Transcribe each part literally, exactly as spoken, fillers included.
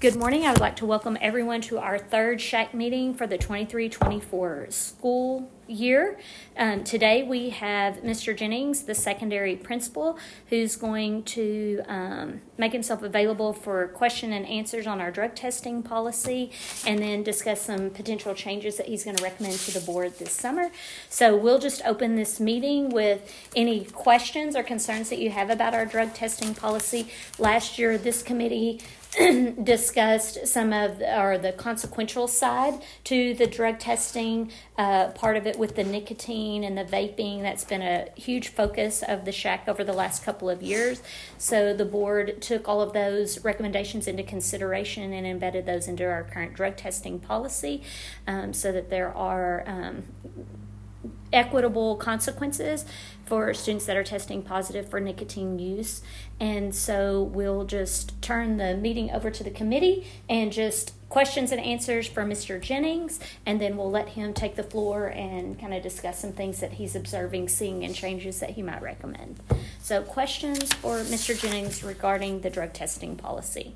Good morning. I would like to welcome everyone to our third Shack meeting for the twenty-three twenty-four school year. Um, today we have Mister Jennings, the secondary principal, who's going to um, make himself available for question and answers on our drug testing policy, and then discuss some potential changes that he's going to recommend to the board this summer. So we'll just open this meeting with any questions or concerns that you have about our drug testing policy. Last year, this committee discussed some of the, or the consequential side to the drug testing uh, part of it with the nicotine and the vaping. That's been a huge focus of the Shack over the last couple of years. So the board took all of those recommendations into consideration and embedded those into our current drug testing policy, um, so that there are um, equitable consequences for students that are testing positive for nicotine use. And so we'll just turn the meeting over to the committee and just questions and answers for Mister Jennings, and then we'll let him take the floor and kind of discuss some things that he's observing, seeing, and changes that he might recommend. So questions for Mister Jennings regarding the drug testing policy.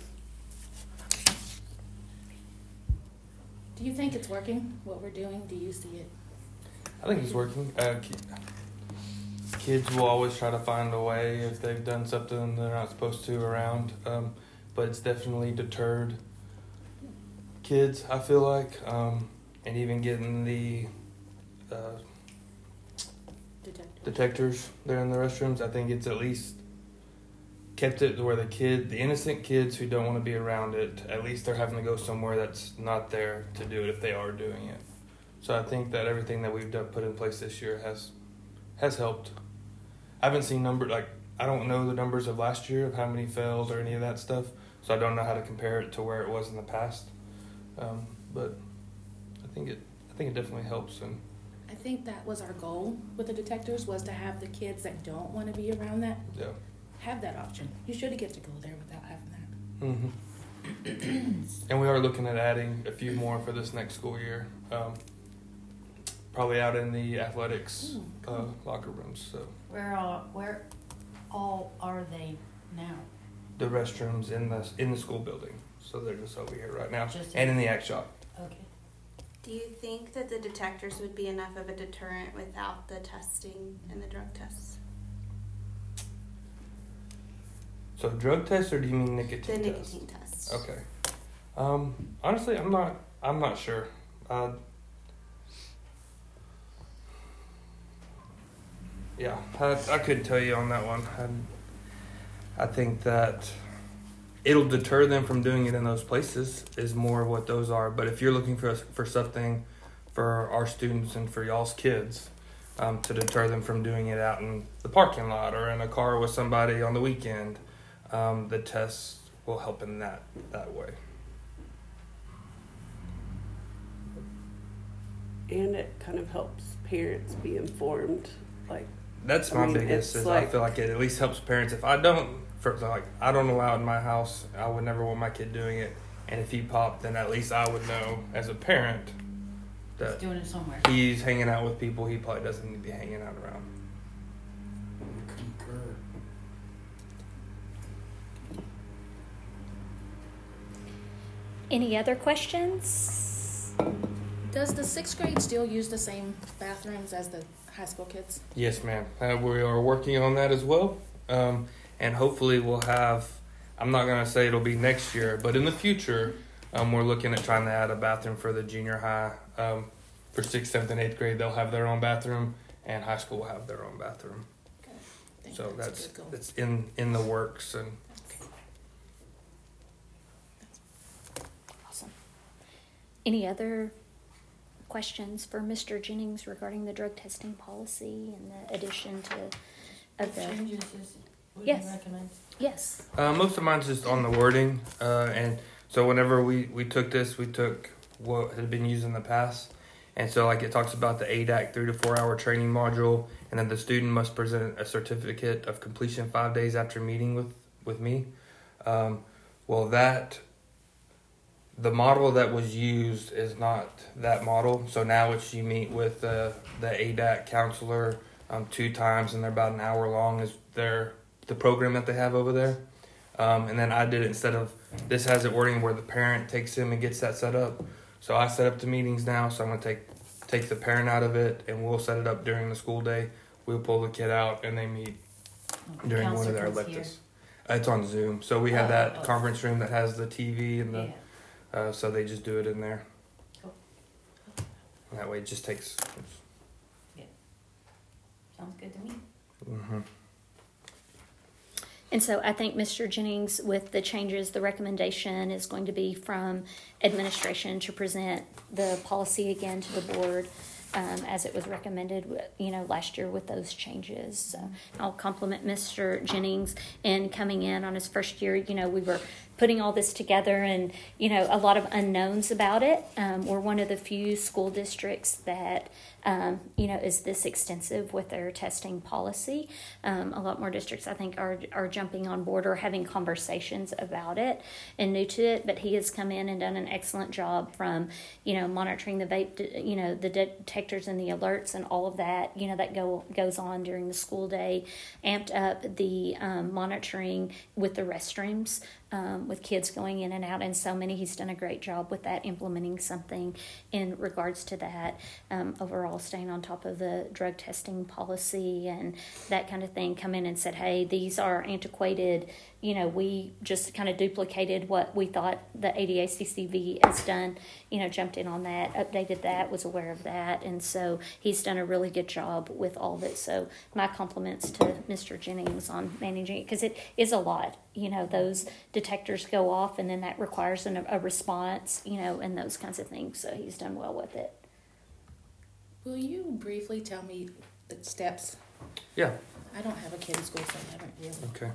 Do you think it's working, what we're doing? Do you see it? I think it's working. Uh, kids will always try to find a way if they've done something they're not supposed to around, um, but it's definitely deterred kids, I feel like, um, and even getting the uh, Detectors. detectors there in the restrooms. I think it's at least kept it to where the kid, the innocent kids who don't want to be around it, at least they're having to go somewhere that's not there to do it if they are doing it. So I think that everything that we've done, put in place this year has has helped. I haven't seen number like I don't know the numbers of last year of how many failed or any of that stuff, so I don't know how to compare it to where it was in the past. Um, but I think it I think it definitely helps. And I think that was our goal with the detectors, was to have the kids that don't want to be around that yeah, have that option. You should get to go there without having that. mm-hmm. And we are looking at adding a few more for this next school year. Um, Probably out in the athletics Ooh, cool. uh, locker rooms. So Where all where all are they now? the restrooms in the in the school building. So they're just over here right now, Just and in the act shop. Okay. Do you think that the detectors would be enough of a deterrent without the testing and the drug tests? So drug tests, or do you mean nicotine The tests? nicotine tests. Okay. Um. Honestly, I'm not. I'm not sure. Uh. Yeah, I, I couldn't tell you on that one. I, I think that it'll deter them from doing it in those places is more what those are. But if you're looking for for something for our students and for y'all's kids, um, to deter them from doing it out in the parking lot or in a car with somebody on the weekend, um, the tests will help in that that way. And it kind of helps parents be informed, like. That's I my mean, biggest. it's Is like- I feel like it at least helps parents. If I don't, for like, I don't allow it in my house. I would never want my kid doing it. And if he popped, then at least I would know as a parent He's that doing it somewhere. he's hanging out with people he probably doesn't need to be hanging out around. Concur. Any other questions? Does the sixth grade still use the same bathrooms as the high school kids? Yes, ma'am. Uh, we are working on that as well, um, and hopefully we'll have. I'm not gonna say it'll be next year, but in the future, um, we're looking at trying to add a bathroom for the junior high. Um, for sixth, seventh, and eighth grade, they'll have their own bathroom, and high school will have their own bathroom. Okay. I think So that's, that's a good goal. it's in in the works. And Awesome. Any other questions for Mister Jennings regarding the drug testing policy and the addition to of the Changes is we Yes. can recommend. yes. uh, most of mine's just on the wording. Uh, and so whenever we we took this, we took what had been used in the past. And so, like, it talks about the A D A C three to four hour training module, and then the student must present a certificate of completion five days after meeting with, with me. Um, well, that, the model that was used is not that model. So now it's you meet with uh, the A D A C counselor um, two times, and they're about an hour long is their the program that they have over there. Um, and then I did it instead of, this has it wording where the parent takes him and gets that set up. So I set up the meetings now, so I'm going to take take the parent out of it, and we'll set it up during the school day. We'll pull the kid out, and they meet during one of their electives. Uh, it's on Zoom. So we have Oh, that oh. conference room that has the T V, and the Yeah. uh, so they just do it in there. Cool. And that way it just takes... Sounds good to me. Mm-hmm. And so I think Mister Jennings, with the changes, the recommendation is going to be from administration to present the policy again to the board um, as it was recommended, you know, last year with those changes. So I'll compliment Mister Jennings in coming in on his first year. You know, we were putting all this together and, you know, a lot of unknowns about it. Um, we're one of the few school districts that, um, you know, is this extensive with their testing policy. Um, a lot more districts, I think, are are jumping on board or having conversations about it and new to it. But he has come in and done an excellent job from, you know, monitoring the vape, you know, the detectors and the alerts and all of that, you know, that go goes on during the school day, amped up the um, monitoring with the restrooms. Um, with kids going in and out, and so many. He's done a great job with that, implementing something in regards to that. Um, overall, staying on top of the drug testing policy and that kind of thing. Come in and said, hey, these are antiquated. You know, we just kind of duplicated what we thought the A D A C C V has done. You know, jumped in on that, updated that, was aware of that. And so he's done a really good job with all of it. So my compliments to Mister Jennings on managing it, because it is a lot. You know, those detectors go off and then that requires an, a response, you know, and those kinds of things. So he's done well with it. Will you briefly tell me the steps? Yeah. I don't have a kid in school, so I haven't really. Okay.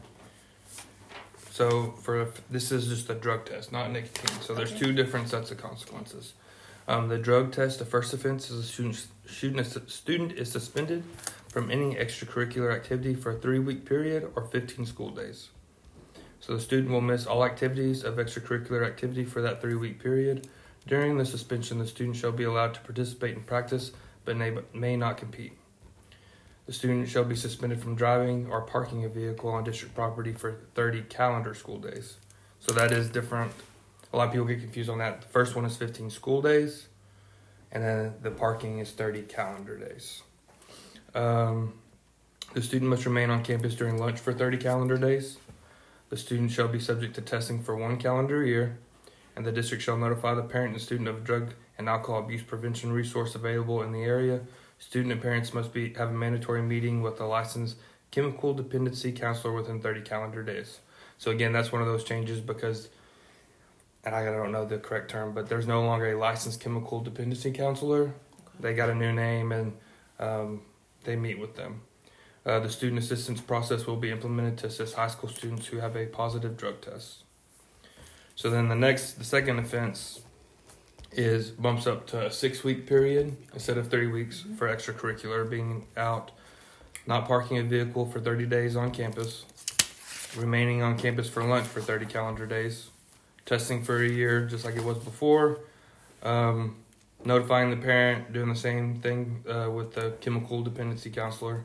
So for this is just a drug test, not nicotine. So there's Okay. two different sets of consequences. Um, the drug test, the first offense is a student, student, is, student is suspended from any extracurricular activity for a three-week period or fifteen school days. So the student will miss all activities of extracurricular activity for that three-week period. During the suspension, the student shall be allowed to participate in practice, but may, may not compete. The student shall be suspended from driving or parking a vehicle on district property for thirty calendar school days. So that is different. A lot of people get confused on that. The first one is fifteen school days, and then the parking is thirty calendar days. Um, the student must remain on campus during lunch for thirty calendar days. The student shall be subject to testing for one calendar year, and the district shall notify the parent and student of drug and alcohol abuse prevention resource available in the area. Student and parents must be have a mandatory meeting with a licensed chemical dependency counselor within thirty calendar days. So again, that's one of those changes because, and I don't know the correct term, but there's no longer a licensed chemical dependency counselor. Okay. They got a new name, and um, they meet with them. Uh, the student assistance process will be implemented to assist high school students who have a positive drug test. So then the next, the second offense is bumps up to a six-week period instead of three weeks Mm-hmm. for extracurricular, being out, not parking a vehicle for thirty days on campus, remaining on campus for lunch for thirty calendar days, testing for a year just like it was before, um, notifying the parent, doing the same thing uh, with the chemical dependency counselor.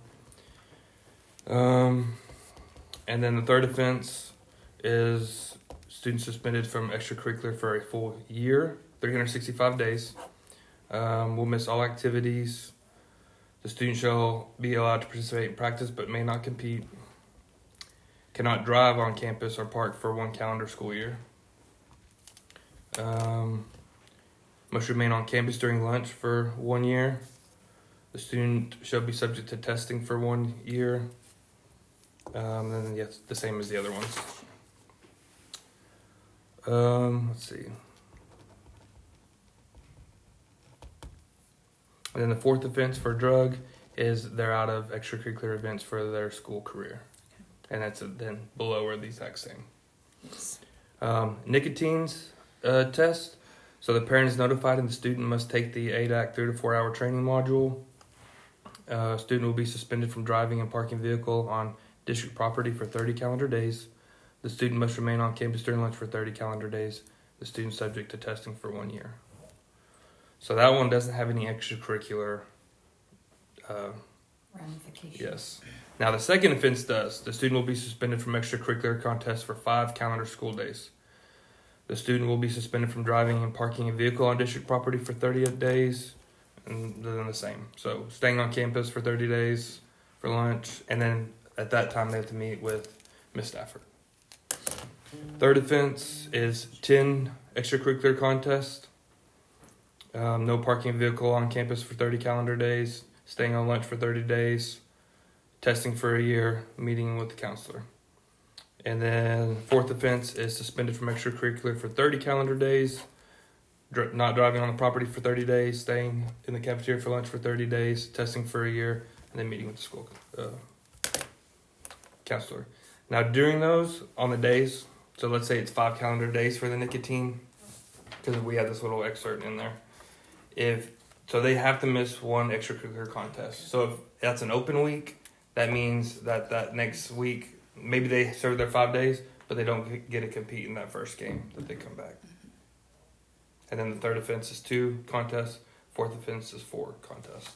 Um, and then the third offense is student suspended from extracurricular for a full year, three hundred sixty-five days. Um, will miss all activities. The student shall be allowed to participate in practice but may not compete. Cannot drive on campus or park for one calendar school year. Um, must remain on campus during lunch for one year. The student shall be subject to testing for one year. Um, and then yes, the same as the other ones. Um, let's see. And then the fourth offense for drug is they're out of extracurricular events for their school career. And that's then below are the exact same. Yes. Um, nicotine's uh, test. So the parent is notified and the student must take the A D A C three to four hour training module. Uh, student will be suspended from driving and parking vehicle on district property for thirty calendar days. The student must remain on campus during lunch for thirty calendar days. The student is subject to testing for one year. So that one doesn't have any extracurricular uh, ramifications. Yes. Now, the second offense does. The student will be suspended from extracurricular contests for five calendar school days. The student will be suspended from driving and parking a vehicle on district property for thirty days, and then the same. So, staying on campus for thirty days for lunch, and then at that time they have to meet with Miz Stafford. Third offense is ten extracurricular contests. Um, no parking a vehicle on campus for thirty calendar days, staying on lunch for thirty days, testing for a year, meeting with the counselor. And then fourth offense is suspended from extracurricular for thirty calendar days, dr- not driving on the property for thirty days, staying in the cafeteria for lunch for thirty days, testing for a year, and then meeting with the school uh, counselor. Now, during those, on the days, so let's say it's five calendar days for the nicotine, because we had this little excerpt in there. If so, they have to miss one extracurricular contest. So if that's an open week, that means that that next week, maybe they serve their five days, but they don't get to compete in that first game that they come back. And then the third offense is two contests. Fourth offense is four contests.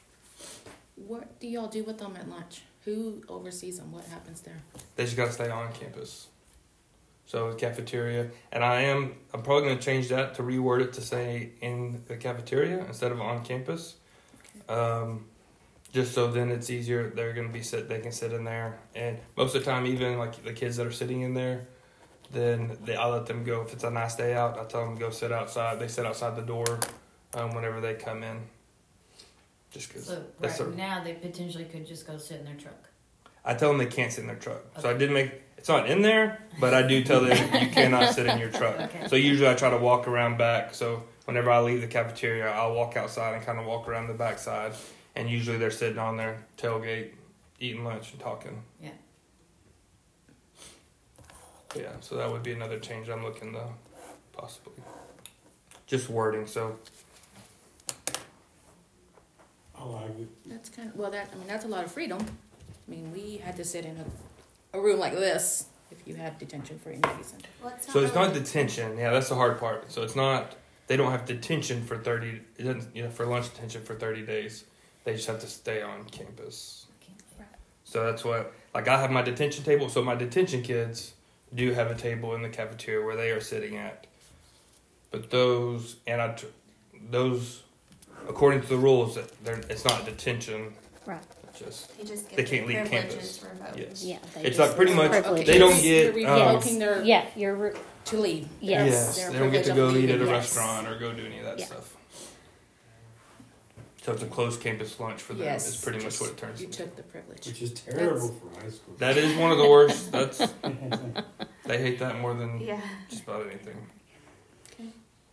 What do y'all do with them at lunch? Who oversees them? What happens there? They just got to stay on campus. So cafeteria, and I am I'm probably going to change that to reword it to say in the cafeteria instead of on campus, um, just so then it's easier. They're going to be sit. They can sit in there, and most of the time, even like the kids that are sitting in there, then they I let them go. If it's a nice day out, I tell them to go sit outside. They sit outside the door um, whenever they come in. Just because. So that's right a, now they potentially could just go sit in their truck. I tell them they can't sit in their truck. So I Okay. did make. It's not in there, but I do tell them you cannot sit in your truck. Okay. So usually I try to walk around back. So whenever I leave the cafeteria, I'll walk outside and kind of walk around the back side. And usually they're sitting on their tailgate, eating lunch and talking. Yeah. Yeah, so that would be another change I'm looking to possibly. Just wording, so. I like it. That's kind of, well, that, I mean, that's a lot of freedom. I mean, we had to sit in a, a room like this if you had detention for any reason. Well, it's So it's not really- detention. Yeah, that's the hard part. So it's not, they don't have detention for thirty, it doesn't, you know, for lunch detention for thirty days. They just have to stay on campus. So that's what, like I have my detention table. So my detention kids do have a table in the cafeteria where they are sitting at. But those, and I, tr- those, according to the rules, that they're, it's not detention. Right. It's just, They just get They the can't leave privileges campus. revoked. yes. Yeah. They It's just- like pretty much, privilege. they don't You're get, revoking um, their, Yeah, you're. Re- to leave. Yes. yes, Their they don't get to privilege go of eat at a leaving, yes. restaurant or go do any of that Yeah. stuff. So it's a closed campus lunch for them. Yes, Is pretty much just- what it turns You into. took the privilege. Which is terrible for high school. That is one of the worst. That's they hate that more than Yeah. just about anything. Okay.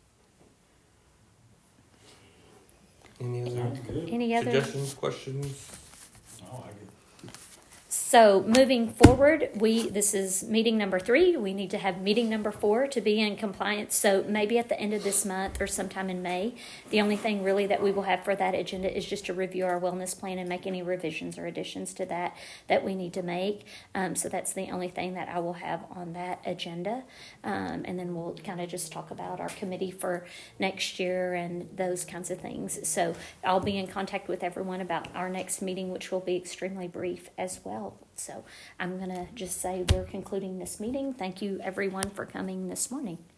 Any other Sounds good. any other? suggestions, questions? I like it. So moving forward, we this is meeting number three. We need to have meeting number four to be in compliance. So maybe at the end of this month or sometime in May. The only thing really that we will have for that agenda is just to review our wellness plan and make any revisions or additions to that that we need to make. Um, so that's the only thing that I will have on that agenda. Um, and then we'll kind of just talk about our committee for next year and those kinds of things. So I'll be in contact with everyone about our next meeting, which will be extremely brief as well. So I'm going to just say we're concluding this meeting. Thank you, everyone, for coming this morning.